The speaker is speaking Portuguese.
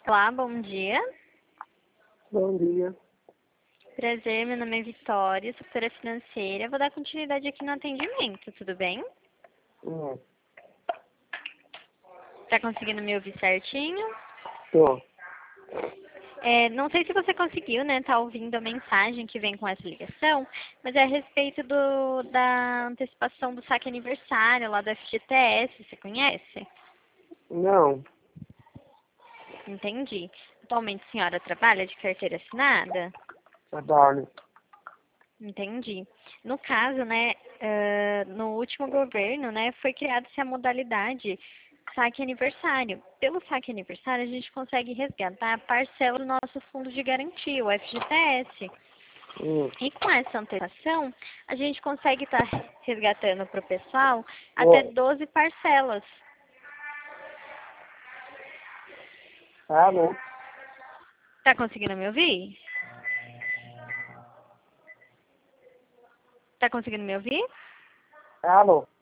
Olá, bom dia. Bom dia. Prazer, meu nome é Vitória, assessora financeira. Vou dar continuidade aqui no atendimento, tudo bem? Hum, Tá conseguindo me ouvir certinho? tô. Não sei se você conseguiu, né? Tá ouvindo a mensagem que vem com essa ligação, mas é a respeito da antecipação do saque aniversário lá do FGTS, você conhece? Não, Entendi. Atualmente a senhora trabalha de carteira assinada? trabalho. Entendi. No caso, né, no último governo, né, foi criada-se a modalidade saque aniversário. Pelo saque aniversário, a gente consegue resgatar a parcela do nosso fundo de garantia, o FGTS. Hum, E com essa antecipação, a gente consegue estar resgatando para o pessoal até ó, 12 parcelas. alô, Tá conseguindo me ouvir? Tá conseguindo me ouvir? alô.